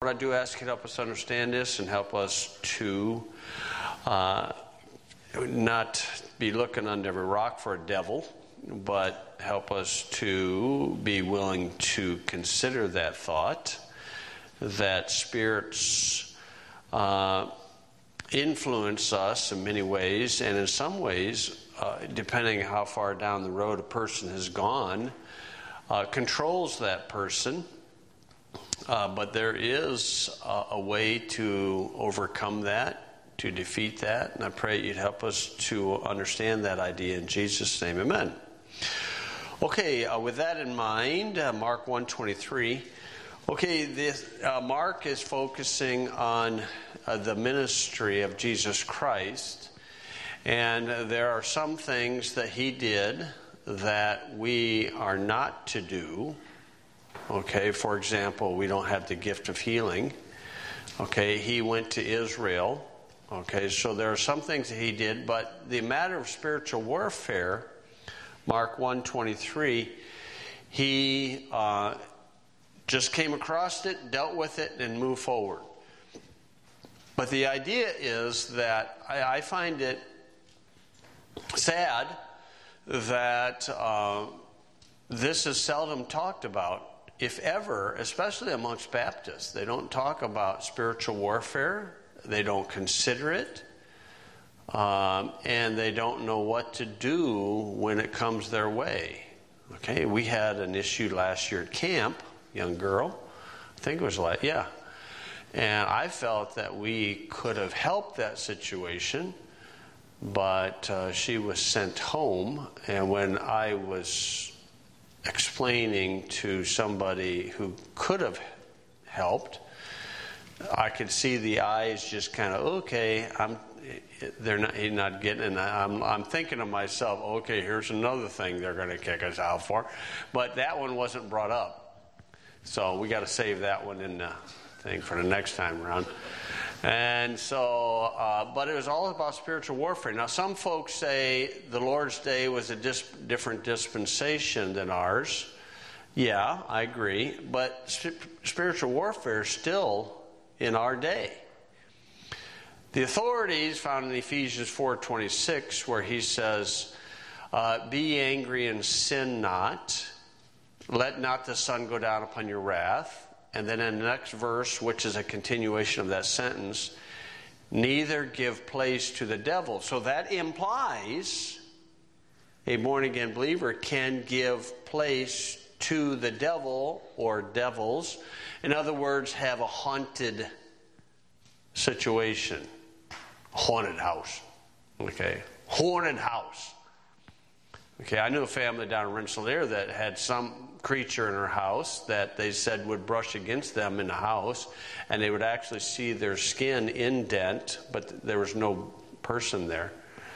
Lord, I do ask you to help us understand this and help us to not be looking under every rock for a devil, but help us to be willing to consider that thought, that spirits influence us in many ways, and in some ways, depending how far down the road a person has gone, controls that person. But there is a way to overcome that, to defeat that, and I pray you'd help us to understand that idea in Jesus' name. Amen. Okay, with that in mind, Mark 1:23. Okay, Mark is focusing on the ministry of Jesus Christ, and there are some things that he did that we are not to do. Okay, for example, we don't have the gift of healing. Okay, he went to Israel. Okay, so there are some things that he did, but the matter of spiritual warfare, Mark 1:23, he just came across it, dealt with it, and moved forward. But the idea is that I find it sad that this is seldom talked about. If ever, especially amongst Baptists, they don't talk about spiritual warfare, they don't consider it, and they don't know what to do when it comes their way. Okay, we had an issue last year at camp, young girl, I think it was and I felt that we could have helped that situation, but she was sent home, and when I was explaining to somebody who could have helped, I could see the eyes just kind of, okay, he's not getting it. And I'm thinking to myself, okay, here's another thing they're going to kick us out for. But that one wasn't brought up. So we got to save that one in the thing for the next time around. And so, but it was all about spiritual warfare. Now, some folks say the Lord's Day was a different dispensation than ours. Yeah, I agree. But spiritual warfare is still in our day. The authorities found in Ephesians 4:26, where he says, "Be angry and sin not. Let not the sun go down upon your wrath." And then in the next verse, which is a continuation of that sentence, neither give place to the devil. So that implies a born-again believer can give place to the devil or devils. In other words, have a haunted situation. Haunted house. Okay. Haunted house. Okay, I knew a family down in Rensselaer that had some creature in her house that they said would brush against them in the house, and they would actually see their skin indent, but there was no person there.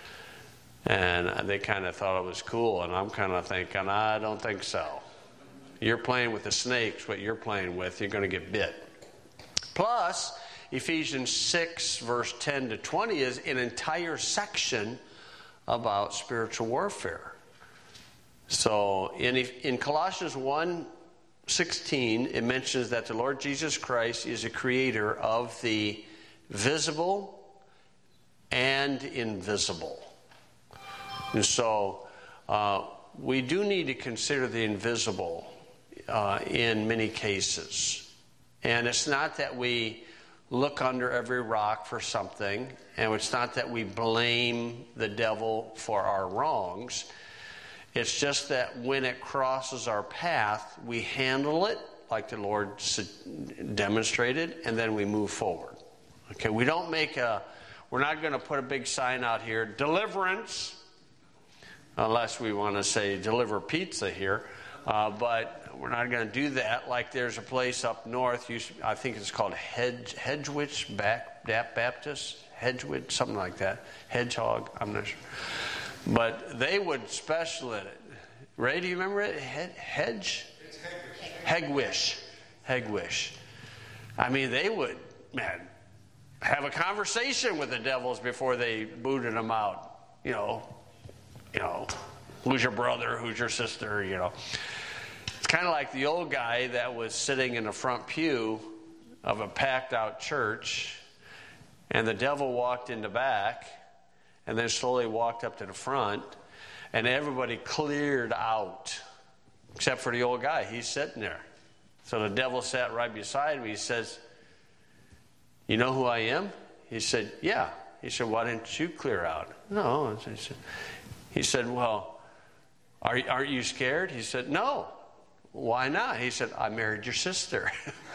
And they kind of thought it was cool, and I'm kind of thinking, I don't think so. You're playing with the snakes, what you're playing with, you're going to get bit. Plus, Ephesians 6, verse 10 to 20 is an entire section about spiritual warfare. So in Colossians 1:16, it mentions that the Lord Jesus Christ is a creator of the visible and invisible. And so we do need to consider the invisible in many cases. And it's not that we look under every rock for something, and it's not that we blame the devil for our wrongs. It's just that when it crosses our path, we handle it like the Lord demonstrated, and then we move forward. Okay, we're not going to put a big sign out here, deliverance, unless we want to say deliver pizza here. But we're not going to do that. Like there's a place up north, I think it's called Hedgewich Baptist, Hedgewood, something like that. Hedgehog, I'm not sure. But they would specialize it. Ray, do you remember it? Hedge? It's Hegwish. Hegwish. I mean, they would, have a conversation with the devils before they booted them out. You know, who's your brother? Who's your sister? It's kind of like the old guy that was sitting in the front pew of a packed out church, and the devil walked in the back and then slowly walked up to the front, and everybody cleared out except for the old guy. He's sitting there. So the devil sat right beside me. He says, "You know who I am?" He said, "Yeah." He said, "Why didn't you clear out?" "No." He said, "Well, aren't you scared?" He said, "No." "Why not?" He said, "I married your sister."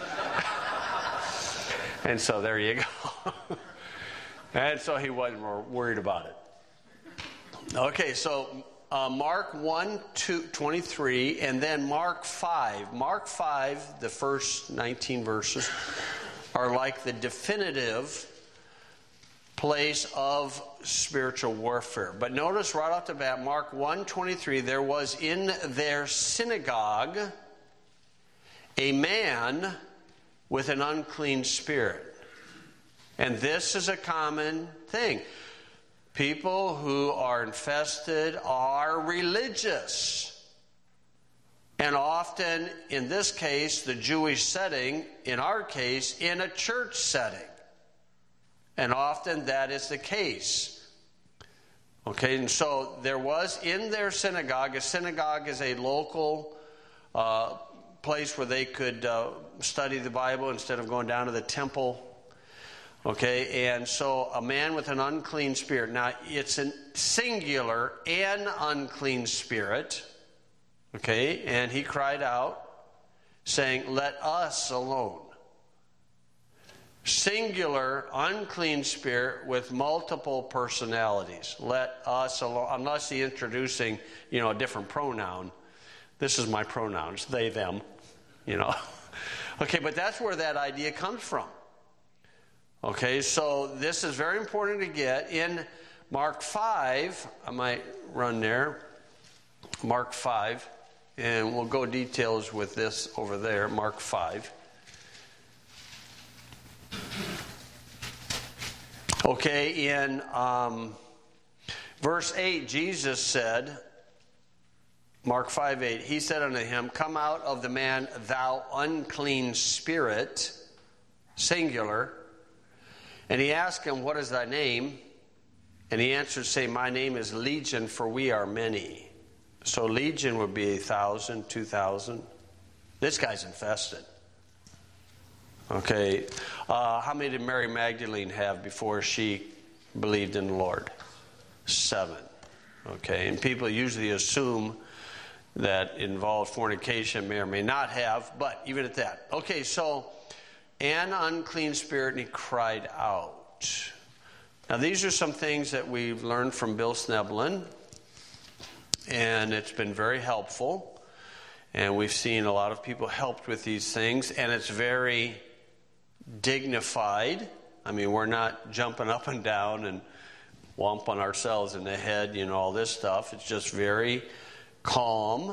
And so there you go. And so he wasn't more worried about it. Okay, so Mark 1:23, and then Mark 5. Mark 5, the first 19 verses, are like the definitive place of spiritual warfare. But notice right off the bat, Mark 1:23, there was in their synagogue a man with an unclean spirit. And this is a common thing. People who are infested are religious. And often, in this case, the Jewish setting, in our case, in a church setting. And often that is the case. Okay, and so there was in their synagogue, a synagogue is a local place where they could study the Bible instead of going down to the temple. Okay, and so a man with an unclean spirit. Now, it's a singular, an unclean spirit. Okay, and he cried out, saying, "Let us alone." Singular, unclean spirit with multiple personalities. Let us alone. Unless he's introducing, a different pronoun. This is my pronouns, they, them, Okay, but that's where that idea comes from. Okay, so this is very important to get. In Mark 5, I might run there. Mark 5, and we'll go details with this over there, Mark 5. Okay, in verse 8, Jesus said, Mark 5:8, he said unto him, "Come out of the man, thou unclean spirit," singular. And he asked him, "What is thy name?" And he answered, saying, "My name is Legion, for we are many." So Legion would be 1,000, 2,000. This guy's infested. Okay, how many did Mary Magdalene have before she believed in the Lord? 7. Okay, and people usually assume that involved fornication, may or may not have, but even at that. Okay, so an unclean spirit, and he cried out. Now, these are some things that we've learned from Bill Sneblin, and it's been very helpful. And we've seen a lot of people helped with these things, and it's very dignified. I mean, we're not jumping up and down and whomping ourselves in the head, all this stuff. It's just very calm.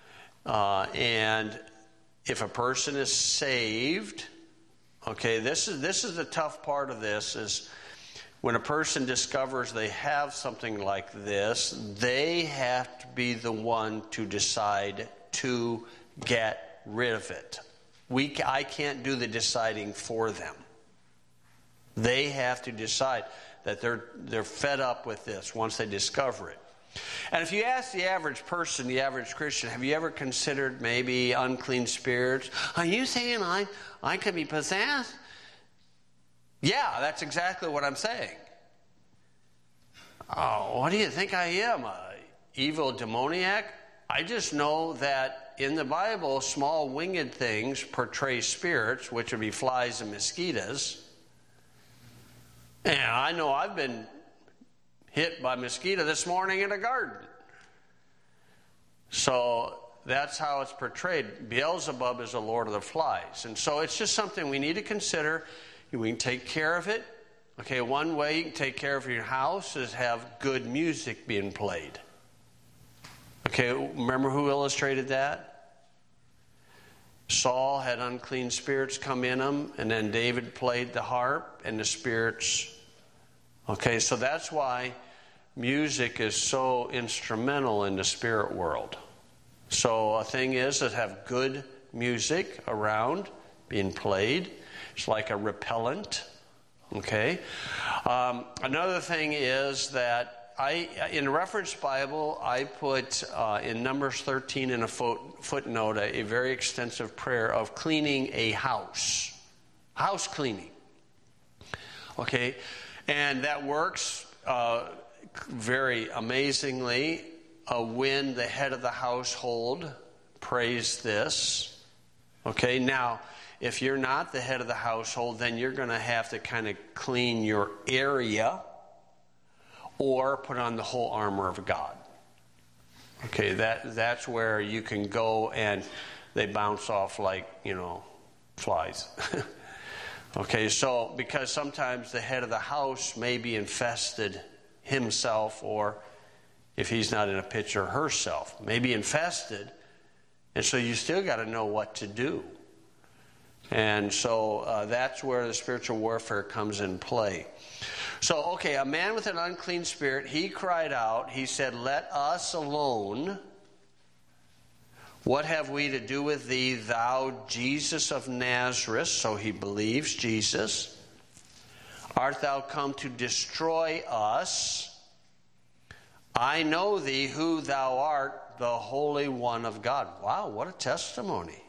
And if a person is saved, okay, this is the tough part of this, is when a person discovers they have something like this, they have to be the one to decide to get rid of it. I can't do the deciding for them. They have to decide that they're fed up with this once they discover it. And if you ask the average person, the average Christian, have you ever considered maybe unclean spirits? Are you saying I could be possessed? Yeah, that's exactly what I'm saying. Oh, what do you think I am? An evil demoniac? I just know that in the Bible, small winged things portray spirits, which would be flies and mosquitoes. And I know I've been hit by a mosquito this morning in a garden. So that's how it's portrayed. Beelzebub is the Lord of the Flies. And so it's just something we need to consider. We can take care of it. Okay, one way you can take care of your house is have good music being played. Okay, remember who illustrated that? Saul had unclean spirits come in him, and then David played the harp, and the spirits. Okay, so that's why music is so instrumental in the spirit world. So a thing is to have good music around being played. It's like a repellent. Okay. Another thing is that in the Reference Bible, I put in Numbers 13 in a footnote a very extensive prayer of cleaning a house. House cleaning. Okay. And that works very amazingly when the head of the household prays this. Okay. Now, if you're not the head of the household, then you're going to have to kind of clean your area or put on the whole armor of God. Okay, that's where you can go and they bounce off like, flies. Okay, so because sometimes the head of the house may be infested himself, or if he's not in a picture, herself, may be infested, and so you still got to know what to do. And so that's where the spiritual warfare comes in play. So, okay, a man with an unclean spirit, he cried out, he said, "Let us alone. What have we to do with thee, thou Jesus of Nazareth?" So he believes Jesus. "Art thou come to destroy us? I know thee who thou art, the Holy One of God." Wow, what a testimony.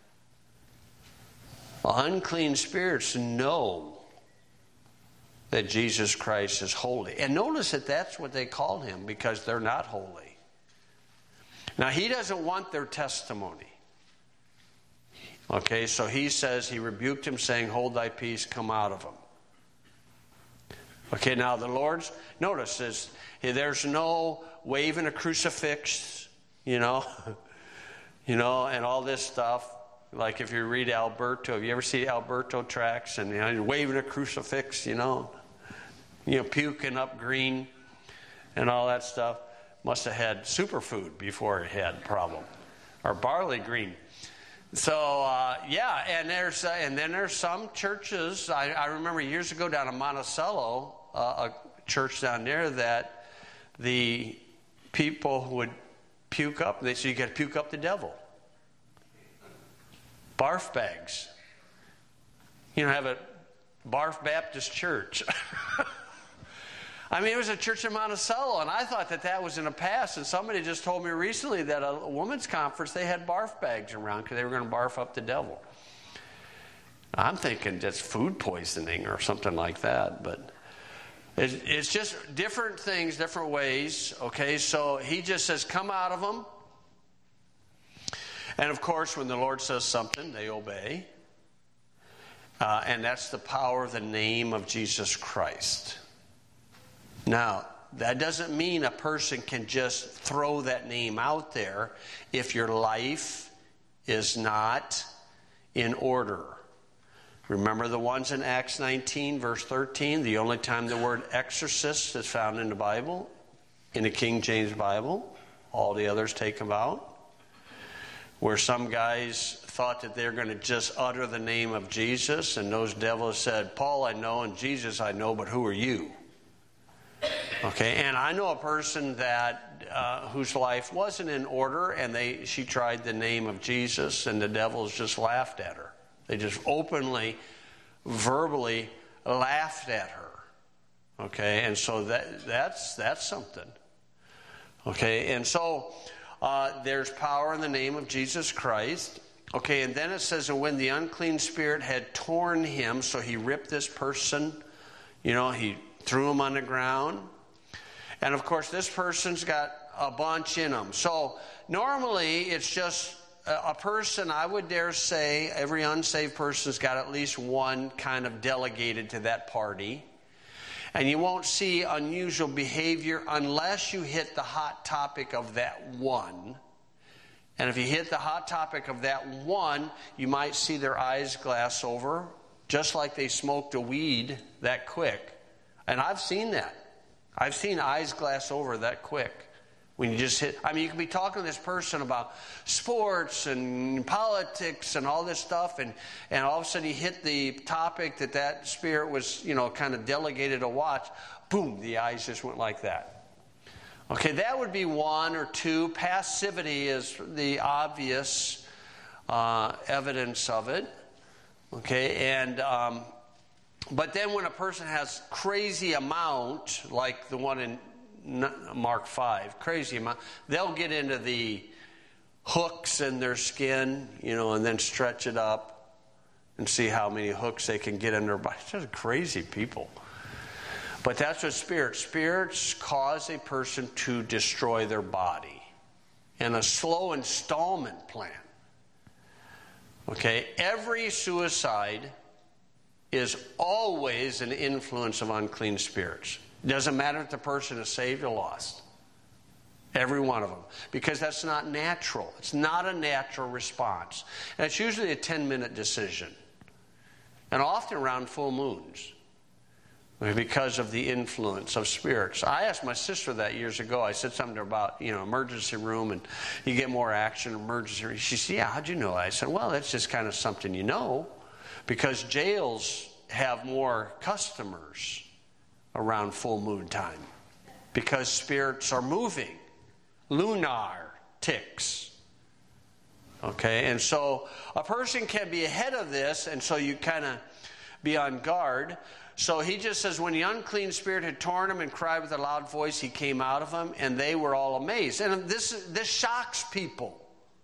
Unclean spirits know that Jesus Christ is holy. And notice that that's what they called him, because they're not holy. Now, he doesn't want their testimony. Okay, so he says, he rebuked him, saying, "Hold thy peace, come out of him." Okay, now the Lord's, notice, there's no waving a crucifix, and all this stuff. Like if you read Alberto, have you ever seen Alberto tracks and you're waving a crucifix, puking up green and all that stuff? Must have had superfood before he had a problem, or barley green. So and then there's some churches. I remember years ago down in Monticello, a church down there that the people would puke up. They said you got to puke up the devil. Barf bags. Have a Barf Baptist church. I mean, it was a church in Monticello, and I thought that was in the past. And somebody just told me recently that a women's conference, they had barf bags around because they were going to barf up the devil. I'm thinking just food poisoning or something like that. But it's just different things, different ways. Okay, so he just says, "Come out of them." And of course, when the Lord says something, they obey. And that's the power of the name of Jesus Christ. Now, that doesn't mean a person can just throw that name out there if your life is not in order. Remember the ones in Acts 19, verse 13, the only time the word exorcist is found in the Bible, in the King James Bible. All the others take them out. Where some guys thought that they're going to just utter the name of Jesus, and those devils said, "Paul I know and Jesus I know, but who are you?" Okay, and I know a person that whose life wasn't in order, and she tried the name of Jesus, and the devils just laughed at her. They just openly, verbally laughed at her. Okay, and so that's something. Okay, and so there's power in the name of Jesus Christ. Okay, and then it says, "And when the unclean spirit had torn him," so he ripped this person, he threw him on the ground. And of course, this person's got a bunch in them. So normally it's just a person, I would dare say, every unsaved person's got at least one kind of delegated to that party. And you won't see unusual behavior unless you hit the hot topic of that one. And if you hit the hot topic of that one, you might see their eyes glass over, just like they smoked a weed that quick. And I've seen that. I've seen eyes glass over that quick. When you just hit, you can be talking to this person about sports and politics and all this stuff, and all of a sudden you hit the topic that spirit was, kind of delegated to watch. Boom, the eyes just went like that. Okay, that would be one or two. Passivity is the obvious evidence of it. Okay, and but then when a person has crazy amount, like the one in Mark 5, crazy amount, they'll get into the hooks in their skin, and then stretch it up and see how many hooks they can get in their body. Just crazy people. But that's what spirits cause a person to destroy their body. And a slow installment plan. Okay, every suicide is always an influence of unclean spirits. It doesn't matter if the person is saved or lost. Every one of them. Because that's not natural. It's not a natural response. And it's usually a 10-minute decision. And often around full moons. Because of the influence of spirits. I asked my sister that years ago. I said something about, emergency room and you get more action in emergency room. She said, yeah, how'd you know? I said, well, that's just kind of something you know. Because jails have more customers around full moon time. Because spirits are moving. Lunar ticks. Okay, and so a person can be ahead of this, and so you kind of be on guard. So he just says, when the unclean spirit had torn him and cried with a loud voice, he came out of him, and they were all amazed. And this shocks people.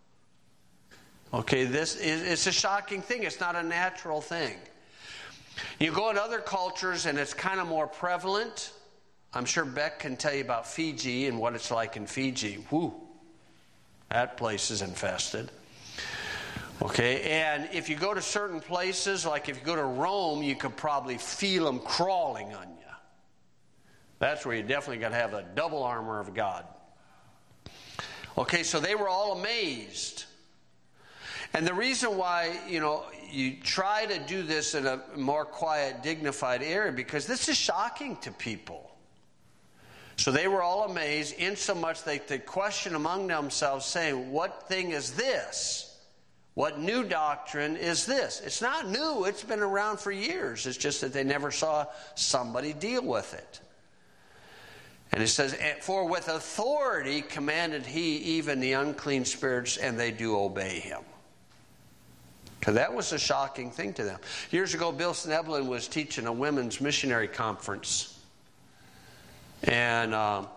Okay, it's a shocking thing. It's not a natural thing. You go in other cultures, and it's kind of more prevalent. I'm sure Beck can tell you about Fiji and what it's like in Fiji. Whew, that place is infested. Okay, and if you go to certain places, like if you go to Rome, you could probably feel them crawling on you. That's where you definitely got to have a double armor of God. Okay, so they were all amazed. And the reason why, you try to do this in a more quiet, dignified area, because this is shocking to people. So they were all amazed, insomuch they question among themselves, saying, what thing is this? What new doctrine is this? It's not new. It's been around for years. It's just that they never saw somebody deal with it. And it says, for with authority commanded he even the unclean spirits, and they do obey him. Because that was a shocking thing to them. Years ago, Bill Sneblin was teaching a women's missionary conference. And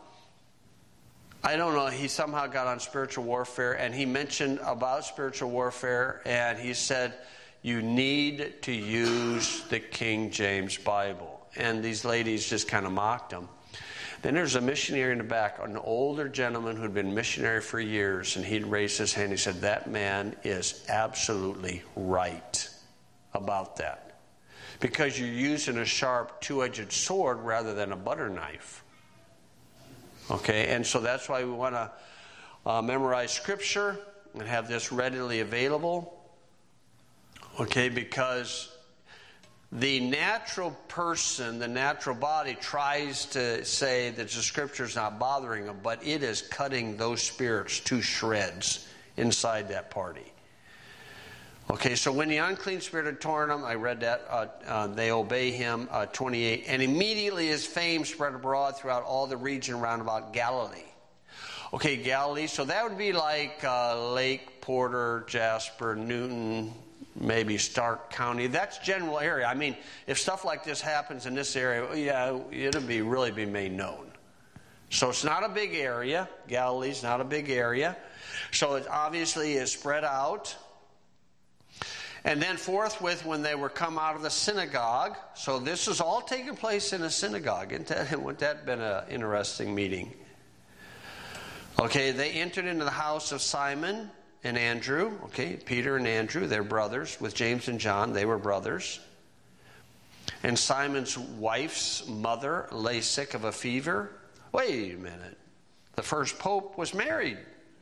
I don't know, he somehow got on spiritual warfare, and he mentioned about spiritual warfare, and he said, you need to use the King James Bible. And these ladies just kind of mocked him. Then there's a missionary in the back, an older gentleman who'd been missionary for years, and he'd raised his hand. He said, that man is absolutely right about that. Because you're using a sharp, two-edged sword rather than a butter knife. Okay, and so that's why we want to memorize Scripture and have this readily available. Okay, because the natural person, the natural body, tries to say that the Scripture's not bothering them, but it is cutting those spirits to shreds inside that party. Okay, so when the unclean spirit had torn him, I read that, they obey him, 28. And immediately his fame spread abroad throughout all the region round about Galilee. Okay, Galilee, so that would be like Lake, Porter, Jasper, Newton, maybe Stark County. That's general area. I mean, if stuff like this happens in this area, yeah, it'll really be made known. So it's not a big area. Galilee's not a big area. So it obviously is spread out. And then forthwith, when they were come out of the synagogue, so this is all taking place in a synagogue. Wouldn't that been an interesting meeting? Okay, they entered into the house of Simon and Andrew. Okay, Peter and Andrew, they're brothers. With James and John, they were brothers. And Simon's wife's mother lay sick of a fever. Wait a minute. The first pope was married.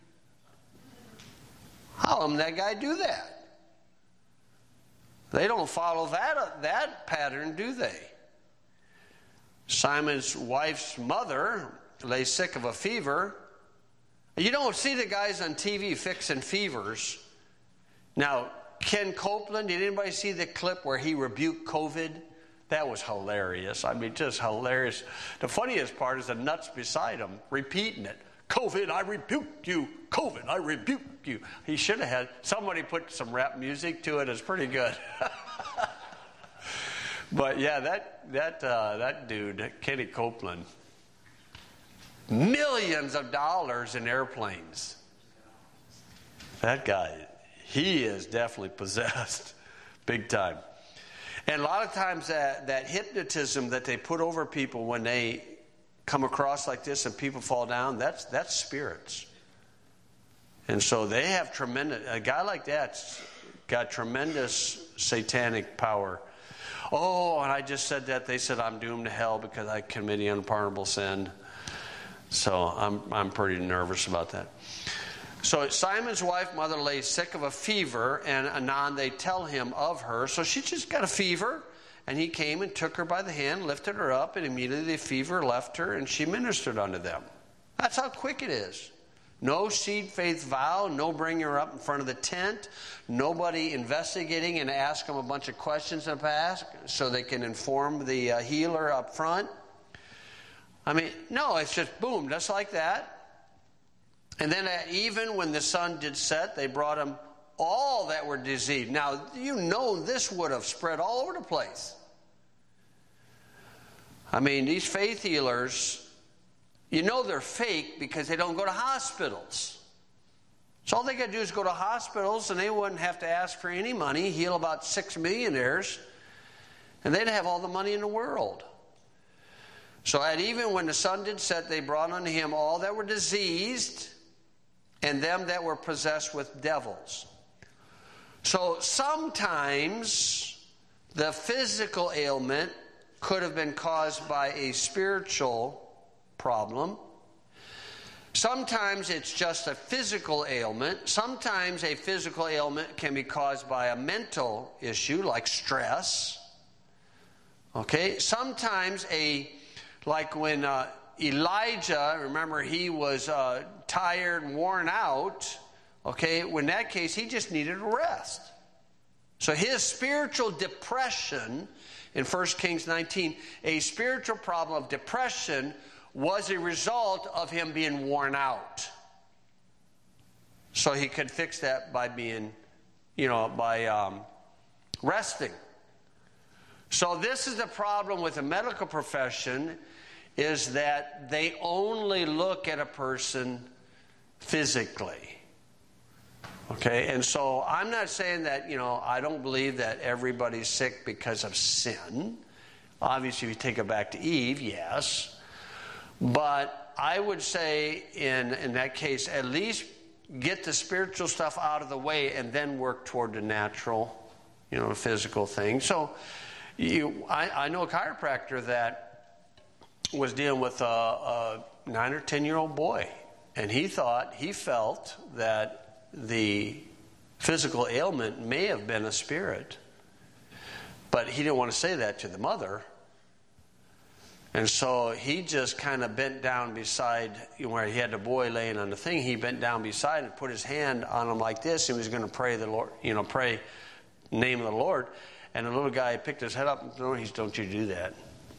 How did that guy do that? They don't follow that pattern, do they? Simon's wife's mother lay sick of a fever. You don't see the guys on TV fixing fevers. Now, Ken Copeland, did anybody see the clip where he rebuked COVID? That was hilarious. I mean, just hilarious. The funniest part is the nuts beside him repeating it. COVID, I rebuke you. COVID, I rebuke you. He should have had somebody put some rap music to it. It's pretty good. But yeah, that dude, Kenny Copeland, millions of dollars in airplanes. That guy, he is definitely possessed, big time. And a lot of times that hypnotism that they put over people when they come across like this and people fall down, that's spirits. And so they have a guy like that's got tremendous satanic power. Oh, and I just said that. They said I'm doomed to hell because I committed unpardonable sin. So I'm pretty nervous about that. So Simon's wife, mother, lay sick of a fever, and anon they tell him of her. So she just got a fever, and he came and took her by the hand, lifted her up, and immediately the fever left her, and she ministered unto them. That's how quick it is. No seed, faith, vow, no bringing her up in front of the tent, nobody investigating and ask them a bunch of questions in the past so they can inform the healer up front. I mean, no, it's just boom, just like that. And then even when the sun did set, they brought him all that were diseased. Now, you know this would have spread all over the place. I mean, these faith healers, you know they're fake because they don't go to hospitals. So all they got to do is go to hospitals and they wouldn't have to ask for any money, heal about 6 millionaires, and they'd have all the money in the world. So even when the sun did set, they brought unto him all that were diseased and them that were possessed with devils. So sometimes the physical ailment could have been caused by a spiritual problem. Sometimes it's just a physical ailment. Sometimes a physical ailment can be caused by a mental issue like stress. Okay? Sometimes like when Elijah, remember he was tired and worn out. Okay? In that case, he just needed a rest. So his spiritual depression in 1 Kings 19, a spiritual problem of depression was a result of him being worn out. So he could fix that by being, by resting. So this is the problem with the medical profession, is that they only look at a person physically. Okay, and so I'm not saying that, I don't believe that everybody's sick because of sin. Obviously, if you take it back to Eve, yes. But I would say in that case, at least get the spiritual stuff out of the way and then work toward the natural, physical thing. So I know a chiropractor that was dealing with a 9 or 10-year-old boy. And he felt that the physical ailment may have been a spirit. But he didn't want to say that to the mother. And so he just kind of bent down beside where he had the boy laying on the thing. He bent down beside and put his hand on him like this. He was going to pray the Lord, pray the name of the Lord. And the little guy picked his head up and said, "Don't you do that."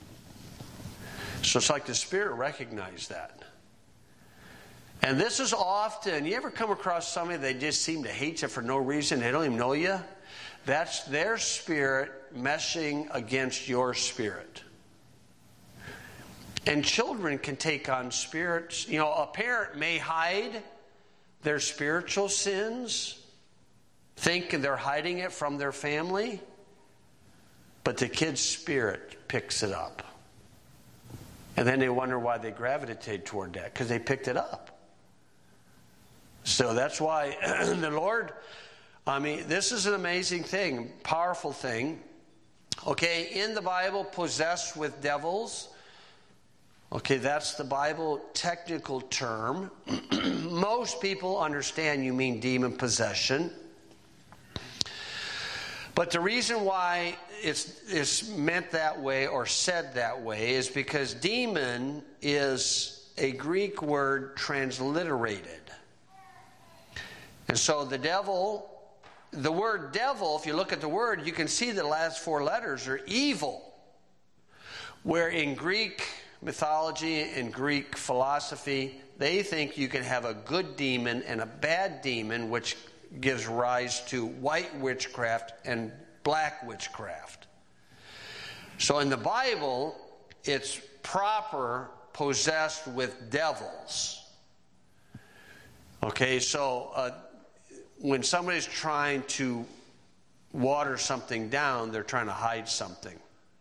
So it's like the Spirit recognized that. And this is often, you ever come across somebody they just seem to hate you for no reason? They don't even know you. That's their spirit meshing against your spirit. And children can take on spirits. A parent may hide their spiritual sins, think they're hiding it from their family, but the kid's spirit picks it up. And then they wonder why they gravitate toward that, because they picked it up. So that's why the Lord, this is an amazing thing, powerful thing. Okay, in the Bible, possessed with devils. Okay, that's the Bible technical term. Most people understand you mean demon possession. But the reason why it's meant that way or said that way is because demon is a Greek word transliterated. And so the devil, the word devil, if you look at the word, you can see the last 4 letters are evil. Where in Greek mythology and Greek philosophy, they think you can have a good demon and a bad demon, which gives rise to white witchcraft and black witchcraft. So in the Bible, it's proper possessed with devils. Okay, so when somebody's trying to water something down, they're trying to hide something.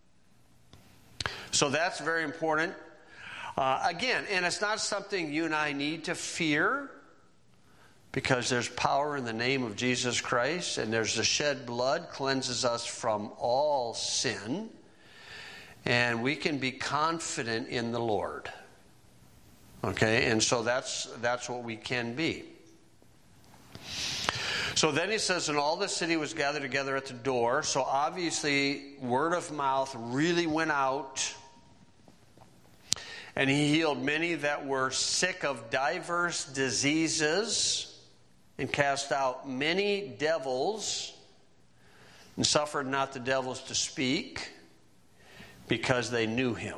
So that's very important. Again, and it's not something you and I need to fear, because there's power in the name of Jesus Christ, and there's the shed blood cleanses us from all sin, and we can be confident in the Lord. Okay, and so that's what we can be. So then he says, and all the city was gathered together at the door. So obviously, word of mouth really went out. And he healed many that were sick of diverse diseases, and cast out many devils, and suffered not the devils to speak, because they knew him.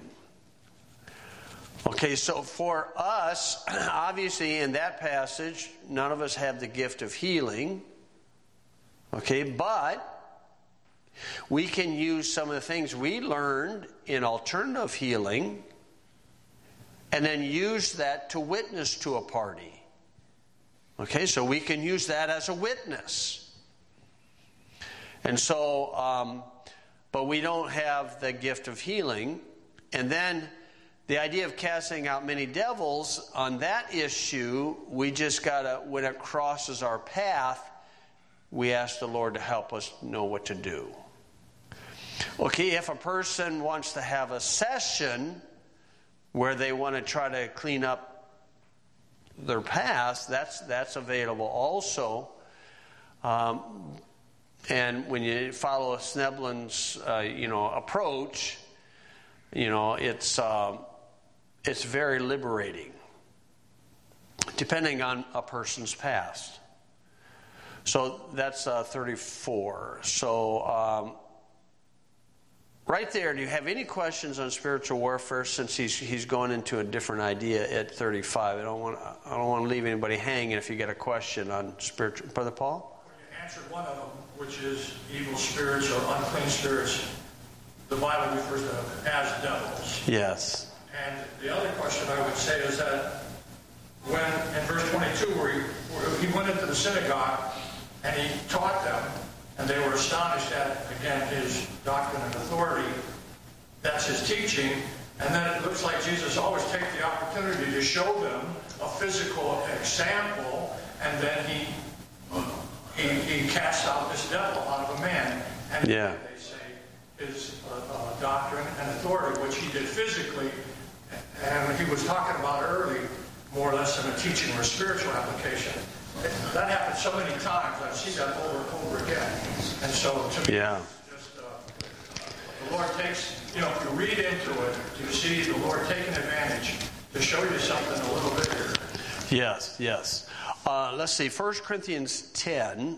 Okay, so for us, obviously in that passage, none of us have the gift of healing. Okay, but we can use some of the things we learned in alternative healing and then use that to witness to a party. Okay, so we can use that as a witness. And so, but we don't have the gift of healing. And then the idea of casting out many devils, on that issue, we just got to, when it crosses our path, we ask the Lord to help us know what to do. Okay, if a person wants to have a session where they want to try to clean up their past, that's available also. And when you follow Sneblin's approach, it's very liberating, depending on a person's past. So that's 34. So right there, do you have any questions on spiritual warfare? Since he's going into a different idea at 35, I don't want to leave anybody hanging. If you get a question on spiritual, Brother Paul. Well, you answered one of them, which is evil spirits or unclean spirits. The Bible refers to them as devils. Yes. And the other question I would say is that when in verse 22, where he went into the synagogue and he taught them, and they were astonished at, again, his doctrine and authority. That's his teaching. And then it looks like Jesus always takes the opportunity to show them a physical example, and then he casts out this devil out of a man. And they say his doctrine and authority, which he did physically, and he was talking about early, more or less in a teaching or a spiritual application. That happens so many times. I see that over and over again. And so to me, just, the Lord takes, if you read into it, you see the Lord taking advantage to show you something a little bigger. Yes. Let's see, 1 Corinthians 10.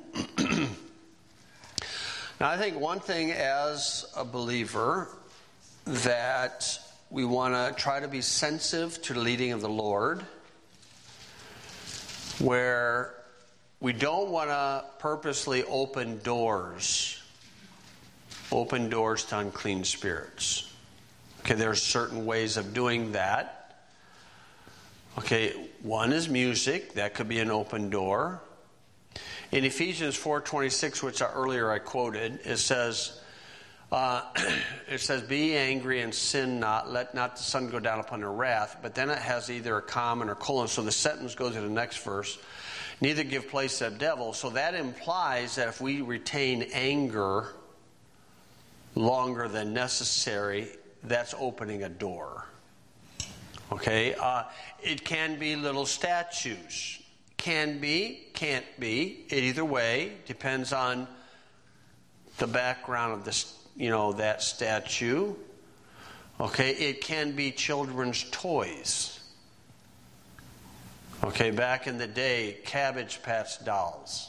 Now, I think one thing as a believer that we want to try to be sensitive to the leading of the Lord, where we don't want to purposely open doors to unclean spirits. Okay, there are certain ways of doing that. Okay, one is music. That could be an open door. In Ephesians 4:26, which earlier I quoted, it says, be angry and sin not, let not the sun go down upon your wrath. But then it has either a comma or colon, so the sentence goes to the next verse. Neither give place to the devil. So that implies that if we retain anger longer than necessary, that's opening a door. Okay? It can be little statues. Can be, can't be. Either way, depends on the background of this, that statue. Okay, it can be children's toys. Okay, back in the day, Cabbage Patch dolls,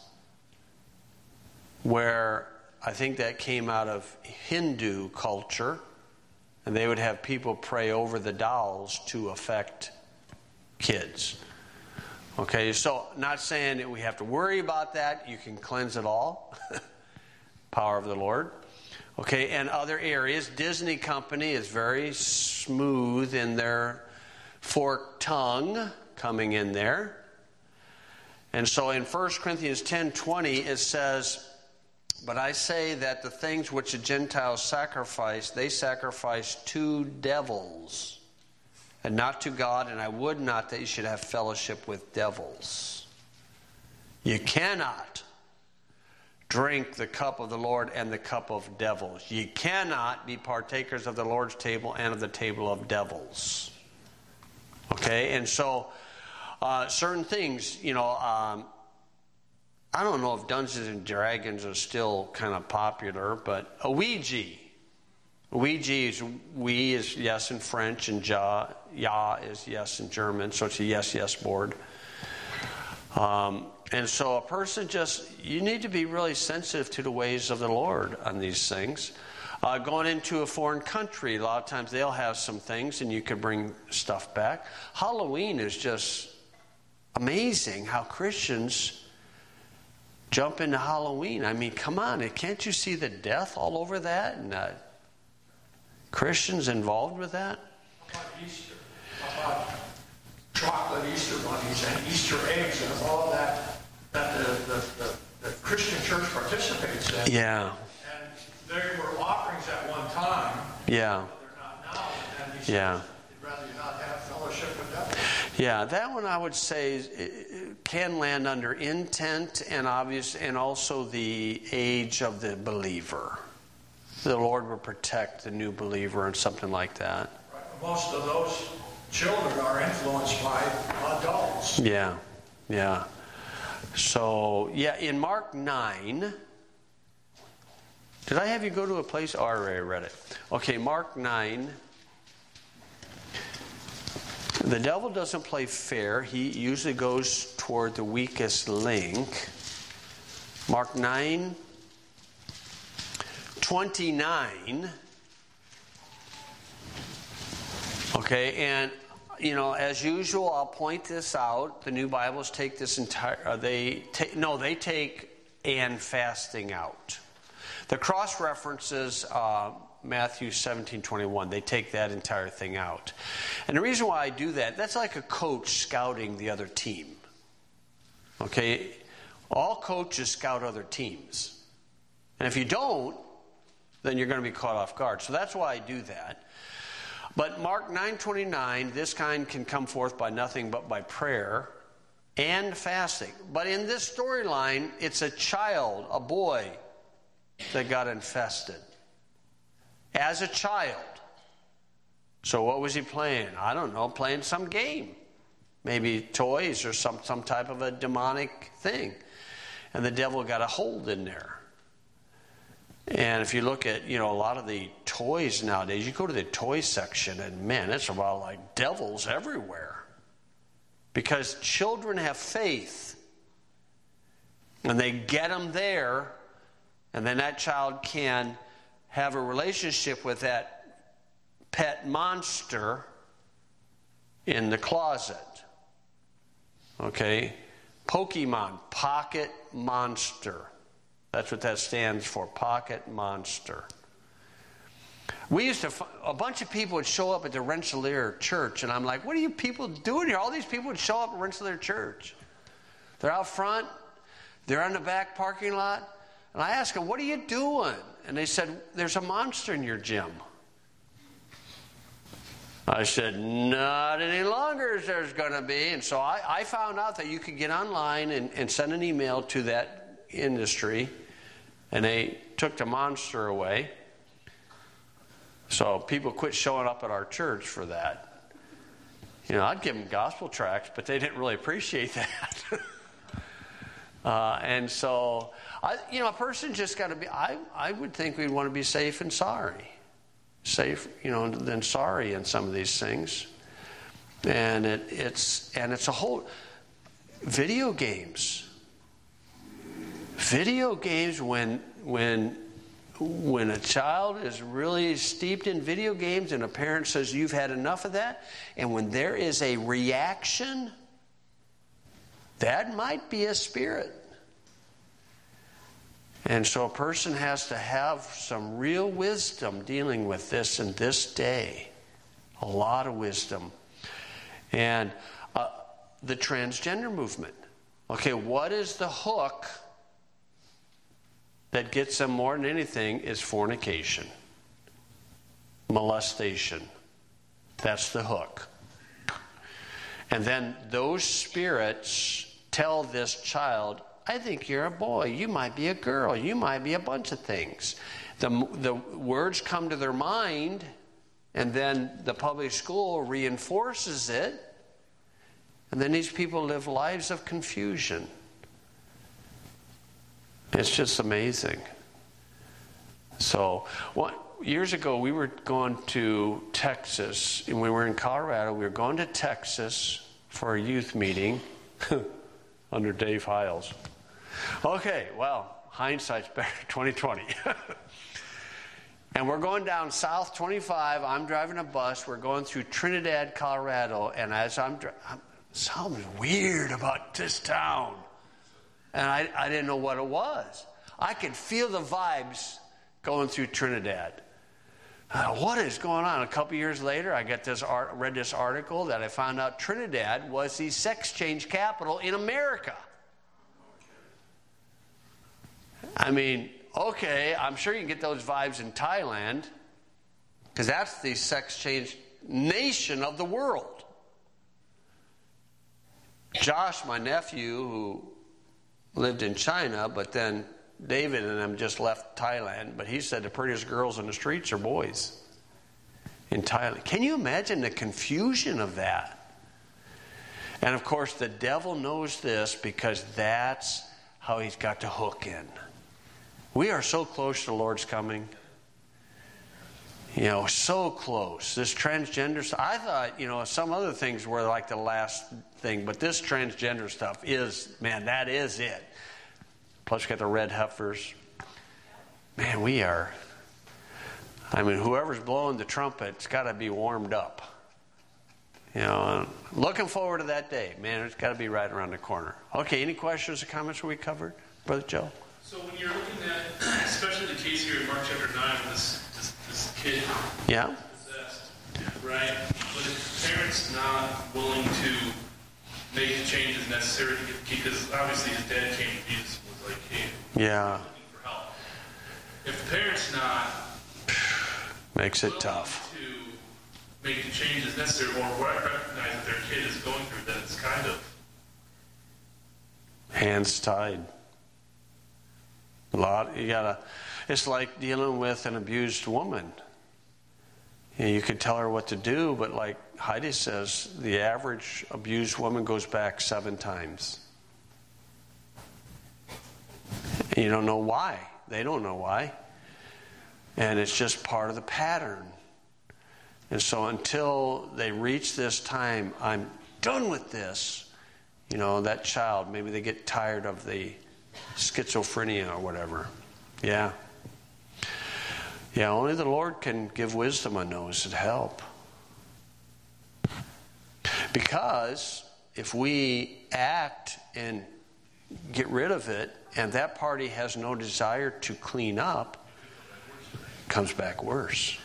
where I think that came out of Hindu culture, and they would have people pray over the dolls to affect kids. Okay, so not saying that we have to worry about that. You can cleanse it all. Power of the Lord. Okay, and other areas. Disney Company is very smooth in their forked tongue coming in there. And so in 1 Corinthians 10:20 it says, "But I say that the things which the Gentiles sacrifice, they sacrifice to devils, and not to God, and I would not that you should have fellowship with devils." You cannot drink the cup of the Lord and the cup of devils. You cannot be partakers of the Lord's table and of the table of devils. Okay, and so certain things, I don't know if Dungeons and Dragons are still kind of popular, but a Ouija. Ouija is "we" is yes in French, and ja is yes in German, so it's a yes board. And so a person you need to be really sensitive to the ways of the Lord on these things. Going into a foreign country, a lot of times they'll have some things and you could bring stuff back. Halloween is just amazing how Christians jump into Halloween. I mean, come on, can't you see the death all over that? And Christians involved with that? How about Easter? How about chocolate Easter bunnies and Easter eggs and all that the Christian church participates in? Yeah. And they were offerings at one time. Yeah. But they're not now. And he says, he'd rather you not have fellowship with them. Yeah, that one I would say can land under intent and also the age of the believer. The Lord will protect the new believer and something like that. Right. Most of those children are influenced by adults. Yeah. So, in Mark 9, did I have you go to a place? Oh, I already read it. Okay, Mark 9. The devil doesn't play fair. He usually goes toward the weakest link. Mark 9:29. Okay, and as usual, I'll point this out. The New Bibles take this entire. They take "and fasting" out. The cross references Matthew 17:21. They take that entire thing out. And the reason why I do that, that's like a coach scouting the other team. Okay? All coaches scout other teams. And if you don't, then you're going to be caught off guard. So that's why I do that. But Mark 9:29, "This kind can come forth by nothing but by prayer and fasting." But in this storyline, it's a child, a boy, that got infested. As a child. So what was he playing? I don't know, playing some game. Maybe toys or some type of a demonic thing. And the devil got a hold in there. And if you look at, a lot of the toys nowadays, you go to the toy section and man, it's about like devils everywhere. Because children have faith. And they get them there. And then that child can have a relationship with that pet monster in the closet. Okay? Pokemon, Pocket Monster. That's what that stands for, Pocket Monster. We used to, a bunch of people would show up at the Rensselaer church, and I'm like, what are you people doing here? All these people would show up at Rensselaer church. They're out front, they're in the back parking lot, and I asked them, what are you doing? And they said, there's a monster in your gym. I said, not any longer as there's going to be. And so I found out that you could get online and send an email to that industry, and they took the monster away. So people quit showing up at our church for that. I'd give them gospel tracts, but they didn't really appreciate that. And so, a person just got to be, I would think we'd want to be safe and sorry. Safe, than sorry in some of these things. And it's a whole, video games. Video games, when when a child is really steeped in video games and a parent says you've had enough of that, and when there is a reaction, that might be a spirit. And so a person has to have some real wisdom dealing with this in this day. A lot of wisdom. And the transgender movement. Okay, what is the hook that gets them more than anything is fornication, molestation. That's the hook. And then those spirits tell this child, I think you're a boy, you might be a girl, you might be a bunch of things. The words come to their mind, and then the public school reinforces it, and then these people live lives of confusion. It's just amazing. So, years ago, we were going to Texas, and we were in Colorado. We were going to Texas for a youth meeting under Dave Hiles. Okay, well, hindsight's better, 2020. And we're going down South 25. I'm driving a bus. We're going through Trinidad, Colorado, and as something weird about this town. And I didn't know what it was. I could feel the vibes going through Trinidad. What is going on? A couple years later, I read this article that I found out Trinidad was the sex change capital in America. I mean, okay, I'm sure you can get those vibes in Thailand, because that's the sex change nation of the world. Josh, my nephew, who lived in China, but then David and them just left Thailand, but he said the prettiest girls in the streets are boys in Thailand. Can you imagine the confusion of that? And of course, the devil knows this because that's how he's got to hook in. We are so close to the Lord's coming. So close. This transgender stuff, I thought, some other things were like the last thing, but this transgender stuff that is it. Plus we got the red heifers. Man, whoever's blowing the trumpet's got to be warmed up. Looking forward to that day. Man, it's got to be right around the corner. Okay, any questions or comments we covered? Brother Joe? So when you're looking at, especially the case here in Mark chapter 9, this kid possessed, right? But if the parent's not willing to make the changes necessary to get the kid, because obviously his dad came to Jesus and was like, hey, looking for help. If the parent's not makes it tough to make the changes necessary or recognize that their kid is going through that, it's kind of hands tied. It's like dealing with an abused woman. You could tell her what to do, but like Heidi says, the average abused woman goes back 7 times. And you don't know why. They don't know why. And it's just part of the pattern. And so until they reach this time, I'm done with this, that child, maybe they get tired of the schizophrenia or whatever. Yeah, only the Lord can give wisdom on those that help. Because if we act and get rid of it, and that party has no desire to clean up, it comes back worse.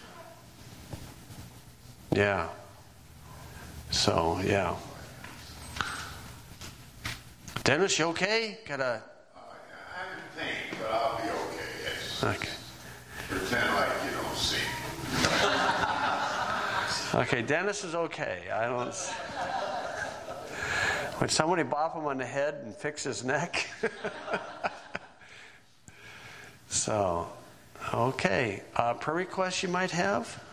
Yeah. So, yeah. Dennis, you okay? I haven't think, but I'll be okay, yes. Okay. Pretend like you don't see me. Okay, Dennis is okay. Would somebody bop him on the head and fix his neck? So, okay. Prayer requests you might have?